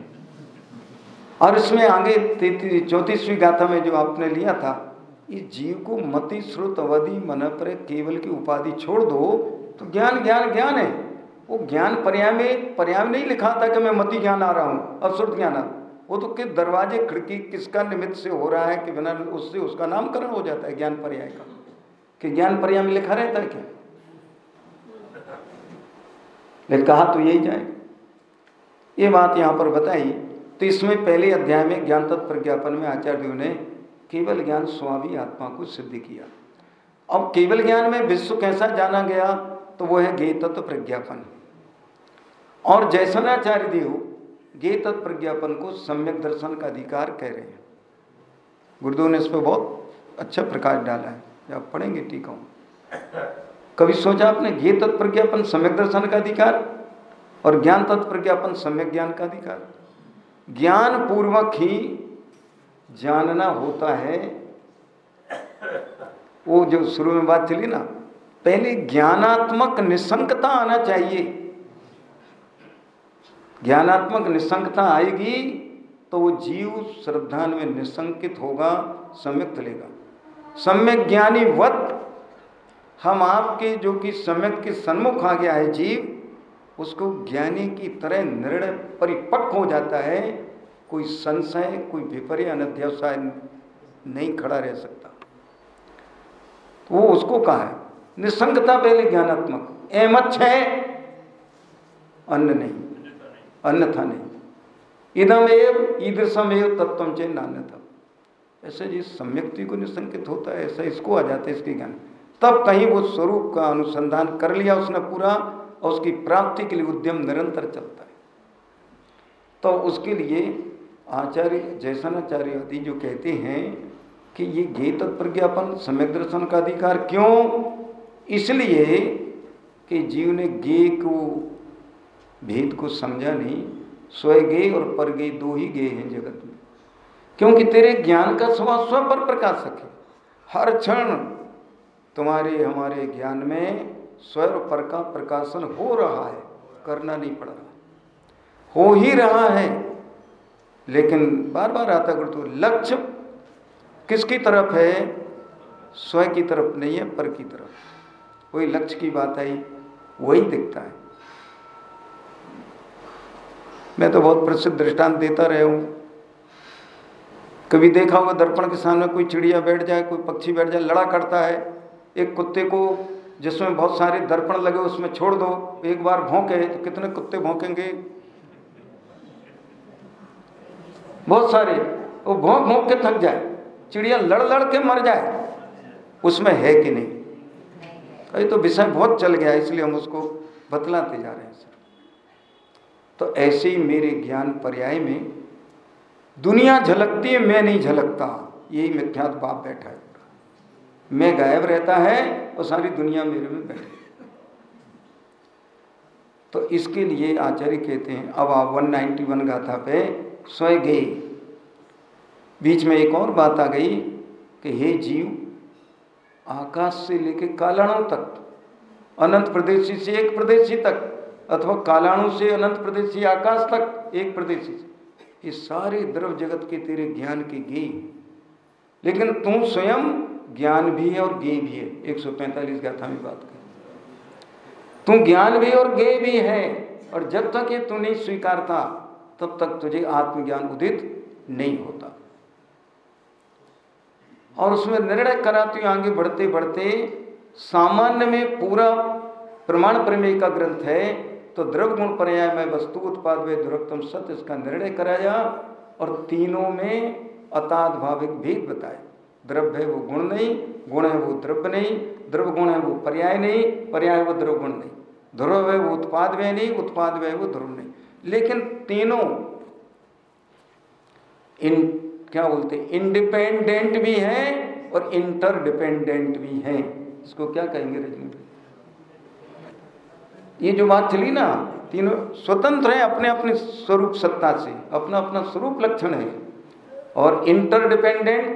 और इसमें आगे 34वीं गाथा में जो आपने लिया था, इस जीव को मति श्रुत अवधि मन पर केवल की उपाधि छोड़ दो तो ज्ञान ज्ञान ज्ञान है। वो ज्ञान पर्याय में नहीं लिखा था कि मैं मति ज्ञान आ रहा हूँ अब श्रुत ज्ञान आ, वो तो किस दरवाजे खिड़की किसका निमित्त से हो रहा है कि बिना उससे उसका नामकरण हो जाता है ज्ञान पर्याय का, कि ज्ञान पर्याय में लिखा रहता है क्या? लेकिन कहा तो यही जाए, ये बात यहाँ पर बताई। तो इसमें पहले अध्याय में ज्ञान तत्प्रज्ञापन में आचार्यों ने केवल ज्ञान स्वामी आत्मा को सिद्ध किया। अब केवल ज्ञान में विश्व कैसा जाना गया, तो वो है ज्ञेय तत्व प्रज्ञापन। और जैसनाचार्य देव ज्ञेय तत्व प्रज्ञापन को सम्यक दर्शन का अधिकार कह रहे हैं। गुरुदेव ने इस पर बहुत अच्छा प्रकाश डाला है, आप पढ़ेंगे टीका। कभी सोचा आपने ज्ञेय तत्व प्रज्ञापन सम्यक दर्शन का अधिकार? और ज्ञान तत्प्रज्ञापन सम्यक ज्ञान का अधिकार। ज्ञान पूर्वक ही जानना होता है। वो जो शुरू में बात चली ना, पहले ज्ञानात्मक निसंकता आना चाहिए। ज्ञानात्मक निसंकता आएगी तो वो जीव श्रद्धा में निसंकित होगा, सम्यक चलेगा। सम्यक ज्ञानी वत हम आपके जो कि सम्यक के सन्मुख आ गया है जीव, उसको ज्ञानी की तरह निर्णय परिपक्व हो जाता है। कोई संशय, कोई विपर्य, अनध्याय नहीं खड़ा रह सकता। तो वो उसको कहा है निसंगता पहले ज्ञानात्मक। एमच है, अन्न नहीं, अन्यथा नहीं। इदमेव ईदृशमेव तत्वम चे नान्यथा। ऐसे जिस सम्यक्ति को निसंकित होता है, ऐसा इसको आ जाता है इसके ज्ञान। तब कहीं वो स्वरूप का अनुसंधान कर लिया उसने पूरा, और उसकी प्राप्ति के लिए उद्यम निरंतर चलता है। तो उसके लिए आचार्य जैसनाचार्य आदि जो कहते हैं कि ये ज्ञेय तत्प्रज्ञापन सम्यक दर्शन का अधिकार। क्यों? इसलिए कि जीव ने ज्ञेय को भेद को समझा नहीं। स्वज्ञेय और परज्ञेय दो ही ज्ञेय हैं जगत में, क्योंकि तेरे ज्ञान का स्वभाव स्व पर प्रकाशक है। हर क्षण तुम्हारे हमारे ज्ञान में स्व और पर का प्रकाशन हो रहा है, करना नहीं पड़ रहा, हो ही रहा है। लेकिन बार बार आता कर तो लक्ष्य किसकी तरफ है? स्व की तरफ नहीं है, पर की तरफ। वही लक्ष्य की बात आई, वही दिखता है। मैं तो बहुत प्रसिद्ध दृष्टांत देता रहा हूं। कभी देखा होगा दर्पण के सामने कोई चिड़िया बैठ जाए, कोई पक्षी बैठ जाए, लड़ा करता है। एक कुत्ते को जिसमें बहुत सारे दर्पण लगे उसमें छोड़ दो, एक बार भौंके तो कितने कुत्ते भौंकेंगे? बहुत सारे। वो भौंक भौंक के थक जाए, चिड़िया लड़ लड़ के मर जाए, उसमें है कि नहीं? ये तो विषय बहुत चल गया, इसलिए हम उसको बतलाते जा रहे हैं सर। तो ऐसे ही मेरे ज्ञान पर्याय में दुनिया झलकती है, मैं नहीं झलकता। यही मिथ्यात्व भाव बैठा है। मैं गायब रहता है और सारी दुनिया मेरे में बैठी। तो इसके लिए आचार्य कहते हैं, अब आप 191 गाथा पे स्वज्ञेय। बीच में एक और बात आ गई कि हे जीव, आकाश से लेके कालाणु तक, अनंत प्रदेशी से एक प्रदेशी तक, अथवा कालाणु से अनंत प्रदेशी आकाश तक एक प्रदेशी से, ये सारे द्रव जगत के तेरे ज्ञान के ज्ञेय। लेकिन तू स्वयं ज्ञान भी है और ज्ञेय भी है। 145 गाथा में बात कर, तू ज्ञान भी और ज्ञेय भी है। और जब तक ये तू नहीं स्वीकारता तब तक तुझे आत्मज्ञान उदित नहीं होता। और उसमें निर्णय कराते आगे बढ़ते बढ़ते सामान्य में पूरा प्रमाण प्रमेय का ग्रंथ है, तो द्रव्य गुण पर्याय में वस्तु उत्पाद व दुरक्तम सत्य, इसका निर्णय कराया। और तीनों में अताद भाविक भेद बताए। द्रव्य है वो गुण नहीं, गुण है वो द्रव्य नहीं, द्रव्य गुण है वो पर्याय नहीं, पर्याय है वो द्रव्य गुण नहीं, ध्रुव है वो उत्पाद व नहीं, उत्पाद है वो ध्रुव नहीं। लेकिन तीनों क्या बोलते हैं, इंडिपेंडेंट भी हैं और इंटरडिपेंडेंट भी हैं। इसको क्या कहेंगे रजनी भाई? ये जो बात चली ना, तीनों स्वतंत्र हैं अपने अपने स्वरूप सत्ता से, अपना अपना स्वरूप लक्षण है। और इंटरडिपेंडेंट,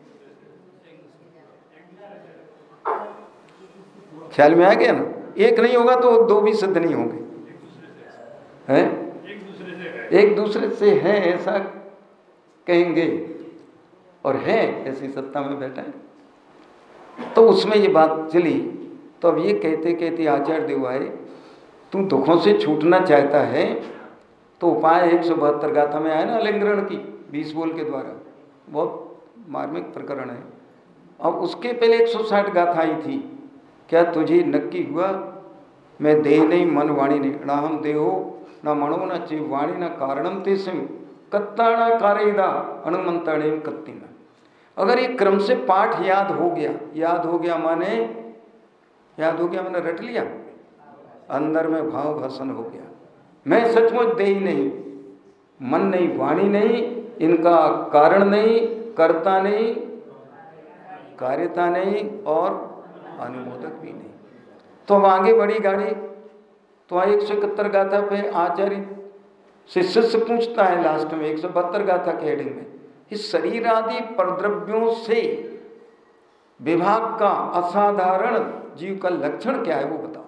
ख्याल में आ गया ना? एक नहीं होगा तो दो भी सिद्ध नहीं होंगे, हैं? एक दूसरे से है ऐसा कहेंगे, और है ऐसी सत्ता में बैठा है। तो उसमें ये बात चली। तो अब ये कहते कहते आचार्य देव आए, तू दुखों से छूटना चाहता है तो उपाय 172 गाथा में आया ना, आलिंगन की 20 बोल के द्वारा, बहुत मार्मिक प्रकरण है। अब उसके पहले 160 गाथा आई थी। क्या तुझे नक्की हुआ मैं देह नहीं, मन वाणी नहीं, ना हम देहो न मनो न चेव वाणी न कारणम ते सिम कत्ताना कारेदा अनुमंत्रणेम कत्तिना। अगर ये क्रम से पाठ याद हो गया माने रट लिया, अंदर में भाव भाषण हो गया। मैं सचमुच देही नहीं, मन नहीं, वाणी नहीं, इनका कारण नहीं, कर्ता नहीं, कार्यता नहीं और अनुमोदक भी नहीं। तो अब आगे बढ़ी गाड़ी। तो 171 गाथा पे आचार्य शिष्य से पूछता है लास्ट में 172 गाथा के हेडिंग में, इस शरीर आदि परद्रव्यों से विभाग का असाधारण जीव का लक्षण क्या है वो बताओ।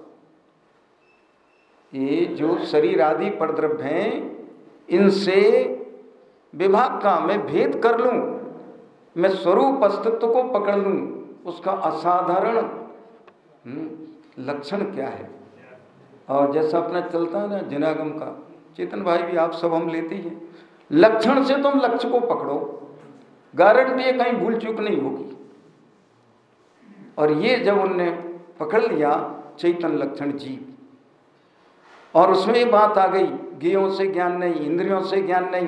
ये जो शरीर आदि परद्रव्य हैं, इनसे विभाग का मैं भेद कर लूं, मैं स्वरूप अस्तित्व को पकड़ लूं, उसका असाधारण लक्षण क्या है। और जैसा अपना चलता है ना जिनागम का, चेतन भाई भी आप सब हम लेते ही हैं, लक्षण से तुम लक्ष्य को पकड़ो, गारंटी है कहीं भूल चूक नहीं होगी। और ये जब उनने पकड़ लिया चैतन लक्षण जीव, और उसमें ये बात आ गई, ज्ञेयों से ज्ञान नहीं, इंद्रियों से ज्ञान नहीं,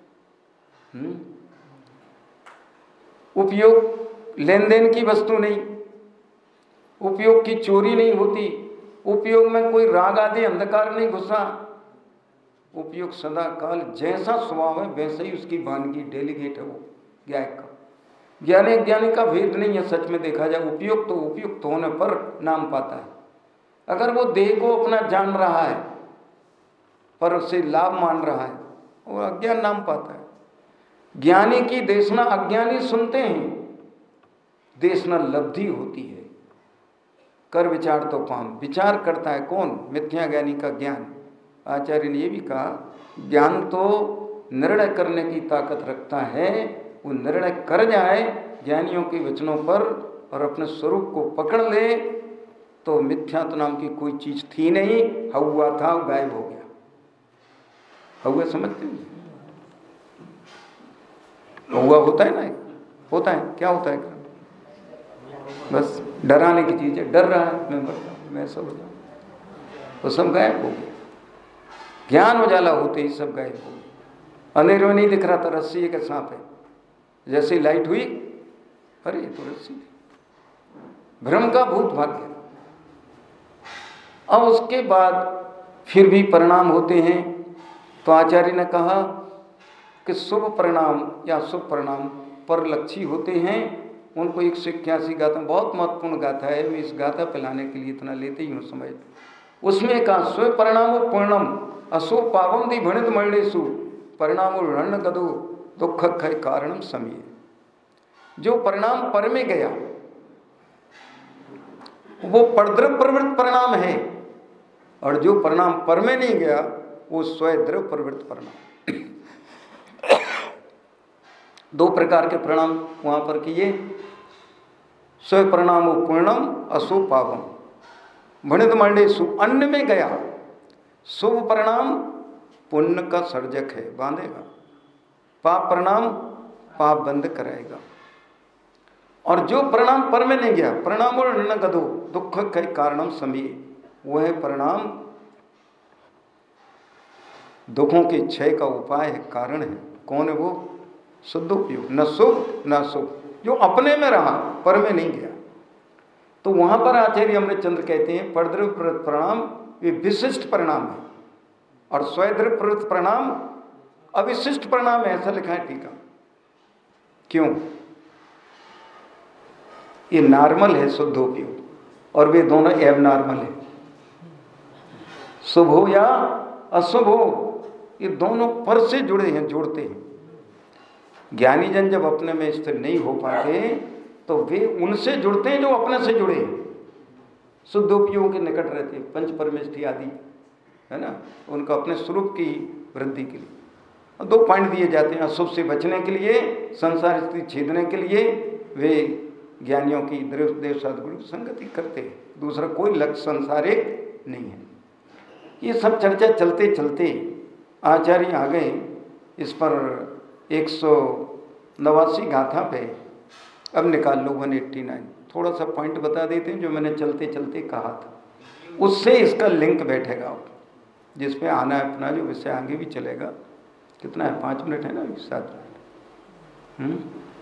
उपयोग लेन देन की वस्तु नहीं, उपयोग की चोरी नहीं होती, उपयोग में कोई राग आदि अंधकार नहीं घुसा, उपयोग सदा काल जैसा स्वभाव है वैसे ही उसकी वानगी डेलीगेट है वो गायक का। ज्ञानी अज्ञानी का भेद नहीं है सच में देखा जाए, उपयोग तो उपयुक्त होने पर नाम पाता है। अगर वो देह को अपना जान रहा है पर उसे लाभ मान रहा है, वो अज्ञान नाम पाता है। ज्ञानी की देशना अज्ञानी सुनते हैं, देशना लब्धि होती है। कर विचार तो काम, विचार करता है कौन? मिथ्या ज्ञानी का ज्ञान। आचार्य ने ये भी कहा, ज्ञान तो निर्णय करने की ताकत रखता है, वो निर्णय कर जाए ज्ञानियों के वचनों पर और अपने स्वरूप को पकड़ ले तो मिथ्यात्व नाम की कोई चीज थी नहीं, हुआ था वो गायब हो गया। हुआ समझते हैं? हुआ होता है ना, होता है, क्या होता है? बस डराने की चीज है, डर रहा है मैं मर जाऊं, मैं सब हो जाऊं, तो सब गायब हो गया। ज्ञान उजाला होते ही सब गायब हो गया। अंधेरे में नहीं दिख रहा था, रस्सी है कि सांप है, जैसे ही लाइट हुई, अरे ये तो रस्सी थी, भ्रम का भूत भाग गया। अब उसके बाद फिर भी परिणाम होते हैं, तो आचार्य ने कहा कि शुभ परिणाम या शुभ परिणाम परलक्षी होते हैं, उनको 181 गाथा, बहुत महत्वपूर्ण गाथा है, मैं इस गाथा पे लाने के लिए इतना लेते ही हूँ समझ। उसमें कहा स्व परिणामो पूर्णम असो पावम दी भणित मरणेशु परिणामो रण गदो दुख खय कारणम समीय। जो परिणाम पर में गया वो परद्रव प्रवृत्त परिणाम है, और जो परिणाम पर में नहीं गया वो स्वद्रव प्रवृत्त परिणाम। दो प्रकार के परिणाम वहां पर किए, स्व परिणामो पूर्णम असो पावम भणित मरणेशु, अन्न में गया। शुभ परिणाम पुण्य का सर्जक है, बांधेगा, पाप परिणाम पाप बंद कराएगा। और जो परिणाम पर में नहीं गया, परिणाम और न गदो दुख के कारणम समीय, वह परिणाम दुखों के क्षय का उपाय है, कारण है। कौन है वो? शुद्ध उपयोग, न शुभ न शुभ, जो अपने में रहा पर में नहीं गया। तो वहां पर आचार्य अमृतचंद्र कहते हैं परद्रव प्रवृत्त परिणाम वे विशिष्ट परिणाम है, और स्वद्रव प्रवृत्त परिणाम अविशिष्ट परिणाम है, ऐसा लिखा है टीका। क्यों? ये नॉर्मल है शुद्ध उपयोग, और वे दोनों एब नॉर्मल है। शुभ हो या अशुभ हो, ये दोनों पर से जुड़े हैं, जोड़ते हैं। ज्ञानी जन जब अपने में स्थिर नहीं हो पाते तो वे उनसे जुड़ते हैं जो अपने से जुड़े हैं, शुद्ध उपयोगों के निकट रहते हैं, पंच परमेष्ठी आदि है ना, उनका अपने स्वरूप की वृद्धि के लिए 2 पॉइंट दिए जाते हैं। अशुभ से बचने के लिए, संसार स्थिति छेदने के लिए वे ज्ञानियों की देव सदगुरु संगति करते हैं, दूसरा कोई लक्ष्य संसारिक नहीं है। ये सब चर्चा चलते चलते आचार्य आ गए इस पर 189 गाथा पे। अब निकाल लो 189, थोड़ा सा पॉइंट बता देते हैं जो मैंने चलते चलते कहा था, उससे इसका लिंक बैठेगा, जिस पे आना है अपना, जो विषय आगे भी चलेगा। कितना है? 5 मिनट है ना, 7 मिनट।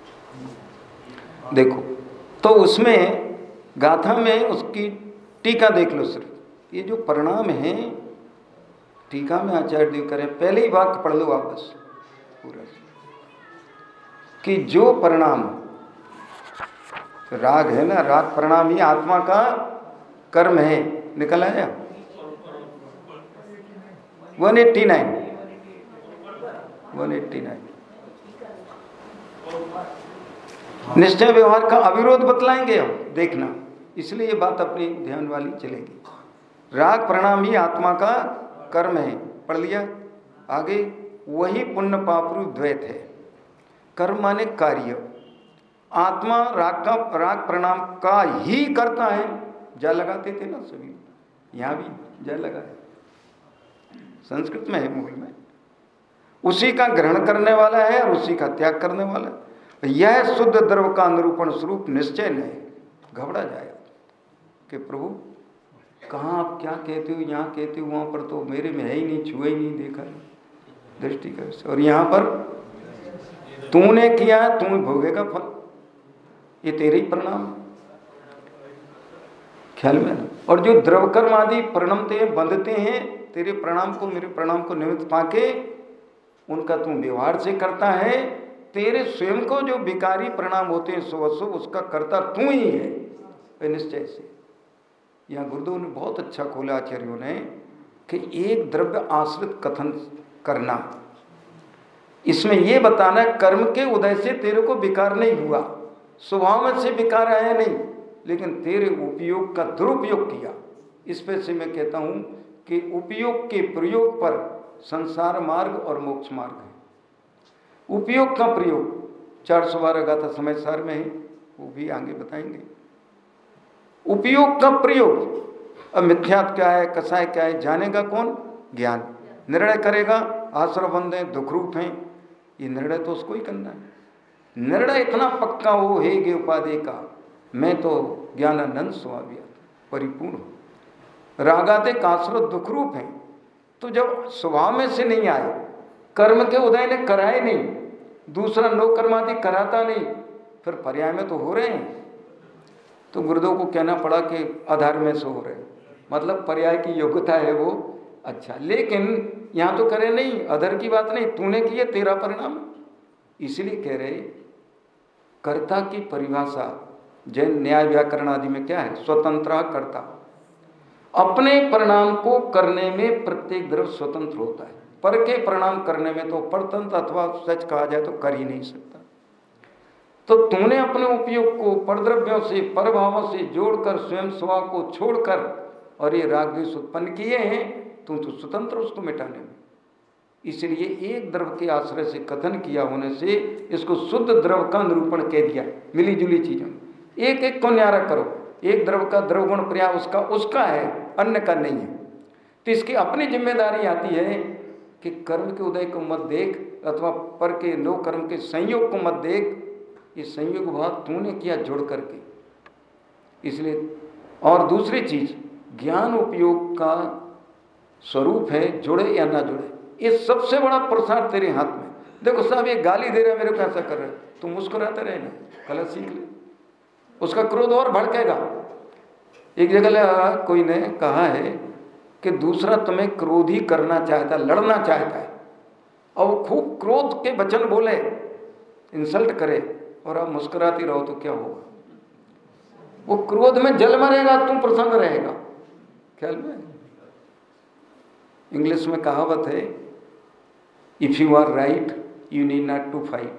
देखो तो उसमें गाथा में उसकी टीका देख लो सिर्फ। ये जो परिणाम है टीका में आचार्य देव करें, पहले ही वाक्य पढ़ लो आप बस पूरा, कि जो परिणाम राग है ना, राग परिणाम ही आत्मा का कर्म है। निकल आया? 189 निश्चय व्यवहार का अविरोध बतलाएंगे हम, देखना। इसलिए ये बात अपनी ध्यान वाली चलेगी। राग प्रणाम ही आत्मा का कर्म है, पढ़ लिया। आगे वही पुण्य पाप रूप द्वैत है। कर्म माने कार्य। आत्मा राग प्रणाम का ही करता है। जा लगाते थे ना सभी, यहाँ भी जा लगा है, संस्कृत में है, मूल में। उसी का ग्रहण करने वाला है और उसी का त्याग करने वाला है। यह शुद्ध द्रव का अनुरूपण स्वरूप निश्चय नहीं। घबरा जाए कि प्रभु कहाँ आप क्या कहते हो, यहाँ कहते हो, वहाँ पर तो मेरे में है ही नहीं, छुआ ही नहीं, देखा दृष्टि कर। और यहाँ पर तूने किया है, तू भोगेगा फल, ये तेरे ही परिणाम, ख्याल में ना। और जो द्रव कर्म आदि परिणमते हैं, बंधते हैं, तेरे प्रणाम को, मेरे प्रणाम को निमित्त पाके उनका तू व्यवहार से करता है। तेरे स्वयं को जो विकारी परिणाम होते हैं शुभ उसका करता तू ही है निश्चय से। यहाँ गुरुदेव ने बहुत अच्छा खोला आचार्यों ने कि एक द्रव्य आश्रित कथन करना, इसमें यह बताना कर्म के उदय से तेरे को विकार नहीं हुआ, स्वभाव में से विकार आया नहीं, लेकिन तेरे उपयोग का दुरुपयोग किया। इस पे से मैं कहता हूं कि उपयोग के प्रयोग पर संसार मार्ग और मोक्ष मार्ग है। उपयोग का प्रयोग 412 गाथा समय सार में है, वो भी आगे बताएंगे। उपयोग का प्रयोग, अब मिथ्यात्व क्या है, कसाय क्या है, जानेगा कौन? ज्ञान। निर्णय करेगा आश्रय बंद है, दुख रूप हैं, ये निर्णय तो उसको ही करना है। निर्णय इतना पक्का हो हे गे उपाधि का, मैं तो ज्ञानानंद स्वामी परिपूर्ण। रागाते आश्रय दुख रूप हैं, तो जब स्वभाव में से नहीं आए, कर्म के उदय ने कराए नहीं, दूसरा नो कर्मादि कराता नहीं, फिर पर्याय में तो हो रहे हैं। तो गुरुदेव को कहना पड़ा कि आधार में से हो रहे, मतलब पर्याय की योग्यता है वो अच्छा, लेकिन यहाँ तो करे नहीं, अधर की बात नहीं, तूने किया तेरा परिणाम। इसलिए कह रहे कर्ता की परिभाषा जैन न्याय व्याकरण आदि में क्या है? स्वतंत्र कर्ता। अपने परिणाम को करने में प्रत्येक द्रव्य स्वतंत्र होता है, पर के परिणाम करने में तो परतंत्र अथवा सच कहा जाए तो कर ही नहीं सकता। तो तूने अपने उपयोग को परद्रव्यों से, परभावों से जोड़कर स्वयं स्वभाव को छोड़कर और ये राग द्वेष उत्पन्न किए हैं, तू तो स्वतंत्र उसको मिटाने में। इसलिए एक द्रव के आश्रय से कथन किया होने से इसको शुद्ध द्रव का निरूपण कह दिया। मिली जुली चीजों एक एक को न्यारा करो, एक द्रव का द्रवगुण पर्याय उसका है, अन्य का नहीं है। तो इसकी अपनी जिम्मेदारी आती है कि कर्म के उदय को मत देख अथवा पर के नो कर्म के संयोग को मत देख, ये संयोग भाव तूने किया जोड़ करके। इसलिए और दूसरी चीज ज्ञान उपयोग का स्वरूप है, जुड़े या ना जुड़े, ये सबसे बड़ा प्रसार तेरे हाथ में। देखो साहब ये गाली दे रहा है मेरे को, ऐसा कर रहे, तुम मुस्कुराते रहे ना, कल सीख ले, उसका क्रोध और भड़केगा। एक जगह कोई ने कहा है कि दूसरा तुम्हें क्रोधी करना चाहता, लड़ना चाहता है, और वो खूब क्रोध के वचन बोले, इंसल्ट करे, और आप मुस्कुराती रहो तो क्या होगा? वो क्रोध में जल मरेगा, तुम प्रसन्न रहेगा। ख्याल में इंग्लिश में कहावत है, if you are right you need not to fight,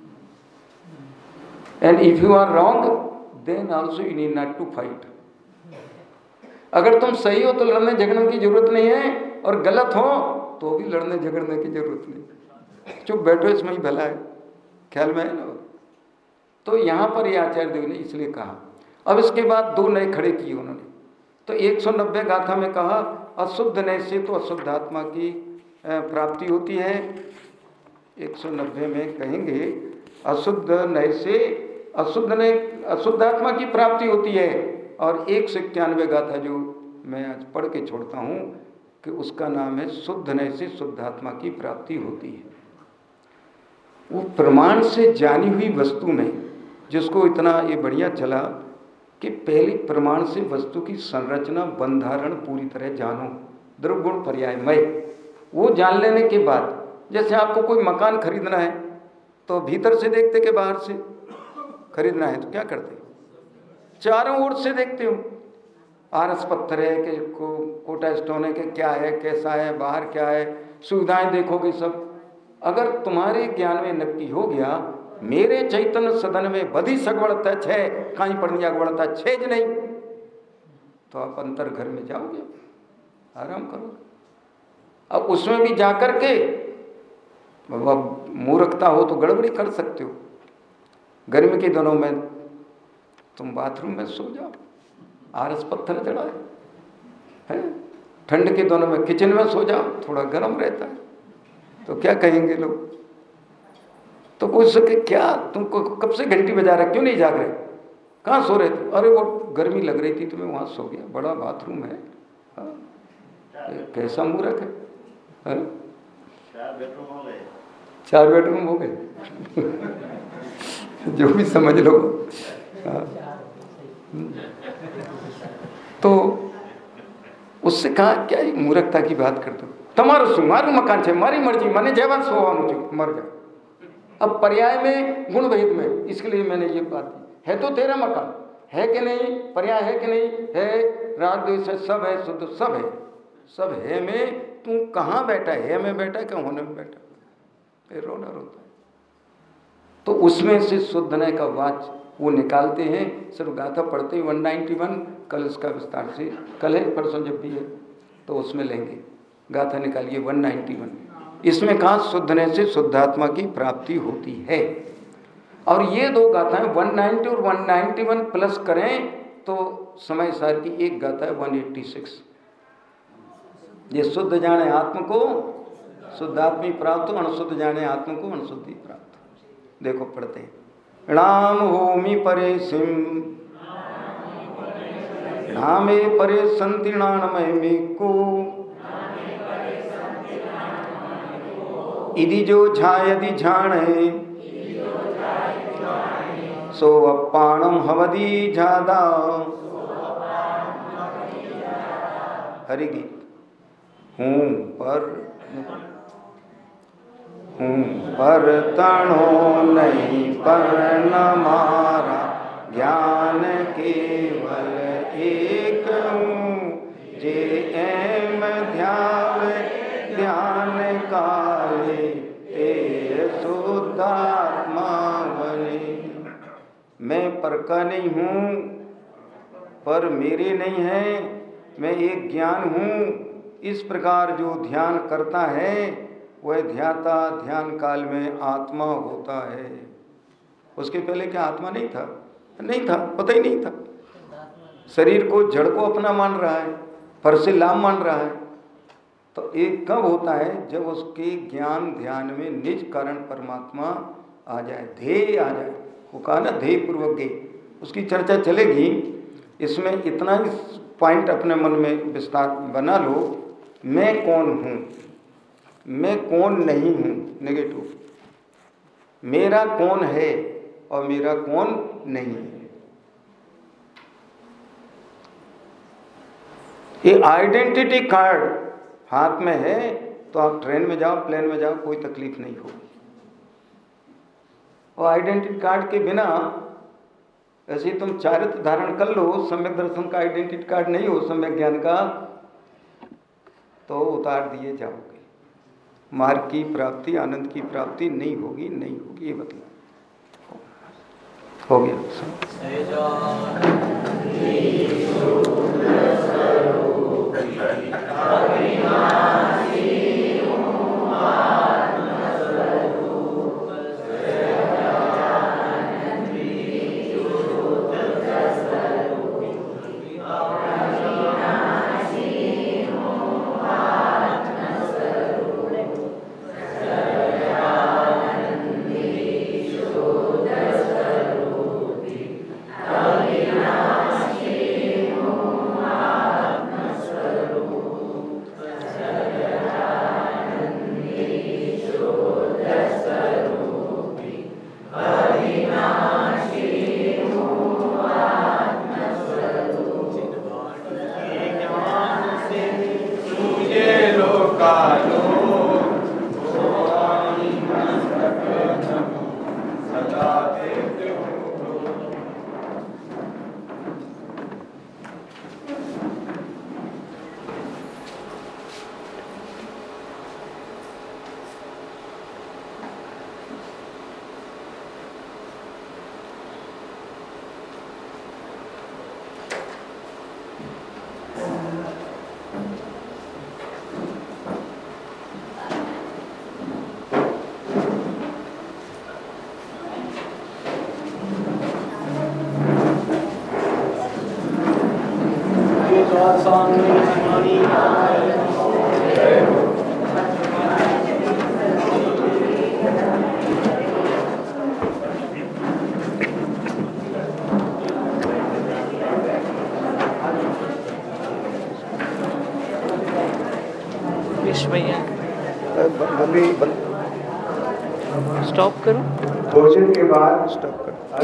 and if you are wrong then also you need not to fight. अगर तुम सही हो तो लड़ने झगड़ने की जरूरत नहीं है, और गलत हो तो भी लड़ने झगड़ने की जरूरत नहीं, चुप बैठो, इसमें ही भला है। ख्याल में है ना? तो यहाँ पर ये आचार्य देव ने इसलिए कहा। अब इसके बाद दो नए खड़े किए उन्होंने। तो 190 गाथा में कहा अशुद्ध नय से तो अशुद्ध आत्मा की प्राप्ति होती है। 190 में कहेंगे अशुद्ध नय से अशुद्ध आत्मा की प्राप्ति होती है। और 191 गाथा जो मैं आज पढ़ के छोड़ता हूँ कि उसका नाम है शुद्ध नय से शुद्ध आत्मा की प्राप्ति होती है। वो प्रमाण से जानी हुई वस्तु में, जिसको इतना ये बढ़िया चला कि पहले प्रमाण से वस्तु की संरचना बंधारण पूरी तरह जानो, द्रव्यगुण पर्यायमय, वो जान लेने के बाद, जैसे आपको कोई मकान खरीदना है तो भीतर से देखते कि बाहर से खरीदना है, तो क्या करते? चारों ओर से देखते हो, आरस पत्थर है कि कोटा स्टोन है कि क्या है, कैसा है, बाहर क्या है, सुविधाएं देखोगे सब। अगर तुम्हारे ज्ञान में नक्की हो गया मेरे चैतन्य सदन में बधी सगवड़ता छे काई पड़नी अगवड़ता छे ज नहीं, तो आप अंतर घर में जाओगे, आराम करोगे। अब उसमें भी जाकर के मूर्खता हो तो गड़बड़ी कर सकते हो। गर्मी के दिनों में तुम बाथरूम में सो जाओ, आरस पत्थर चढ़ाए है, ठंड के दिनों में किचन में सो जाओ, थोड़ा गर्म रहता है, तो क्या कहेंगे लोग। तो पूछ सके क्या तुमको कब से घंटी बजा रहा, क्यों नहीं जाग रहे, कहाँ सो रहे थे? अरे वो गर्मी लग रही थी तो मैं वहाँ सो गया, बड़ा बाथरूम है। कैसा मूर्ख है? 4 बेडरूम हो गए जो भी समझ लो। तो उससे कहा क्या ये मूर्खता की बात करते हो, તમારું શું, મારું મકાન છે, મારી મરજી, મને જેવા સોવાનું છે મર जा। अब पर्याय में गुण भेद में, इसके लिए मैंने ये बात दी। है तो तेरा मकान, है कि नहीं, पर्याय है कि नहीं है, राग द्वेष है, सब है, शुद्ध सब है, सब है में तू कहाँ बैठा है में बैठा क्या होने में बैठा, फिर रोना रोता है। तो उसमें से शुद्धने का वाच वो निकालते हैं। सिर्फ गाथा पढ़ते ही 191, कल इसका विस्तार से, कल है परसों जब भी है तो उसमें लेंगे, गाथा निकालिए 191। इसमें कहा शुद्धने से शुद्धात्मा की प्राप्ति होती है। और ये 2 गाथाएं 190 और 191 प्लस करें तो समय सार की एक गाथा है 186। ये शुद्ध जाने आत्म को शुद्धात्मी प्राप्त, अणुशुद्ध जाने आत्म को अणुशुद्धि प्राप्त। देखो पढ़ते हैं, राम होमी परे सिम नामे परे संतीर्णानमय को इदि जो झायदि झाणे सो अपाणम हवदी झादा। हरि गीत। हूँ पर तणो नहीं पर न मारा, ज्ञान केवल एक हूँ जे एम ध्यावे ध्यान काले ते शुद्धात्मा बने। मैं पर का नहीं हूँ, पर मेरे नहीं है, मैं एक ज्ञान हूँ। इस प्रकार जो ध्यान करता है वह ध्याता ध्यान काल में आत्मा होता है। उसके पहले क्या आत्मा नहीं था? नहीं था, पता ही नहीं था। शरीर को जड़ को अपना मान रहा है, पर से लाभ मान रहा है। तो एक कब होता है? जब उसके ज्ञान ध्यान में निज कारण परमात्मा आ जाए, ध्येय आ जाए। वो कहा ना ध्येय पूर्वक गे, उसकी चर्चा चलेगी। इसमें इतना ही पॉइंट अपने मन में विस्तार बना लो। मैं कौन हूँ, मैं कौन नहीं हूँ, नेगेटिव। मेरा कौन है और मेरा कौन नहीं है। ये आइडेंटिटी कार्ड हाथ में है तो आप ट्रेन में जाओ, प्लेन में जाओ, कोई तकलीफ नहीं होगी। और आइडेंटिटी कार्ड के बिना ऐसे ही तुम चारित्र धारण कर लो, सम्यक दर्शन का आइडेंटिटी कार्ड नहीं हो, सम्यक ज्ञान का, तो उतार दिए जाओगे। मार्ग की प्राप्ति, आनंद की प्राप्ति नहीं होगी, नहीं होगी। ये बतला हो गया।
स्टॉप करो।
भोजन के बाद स्टॉप करो।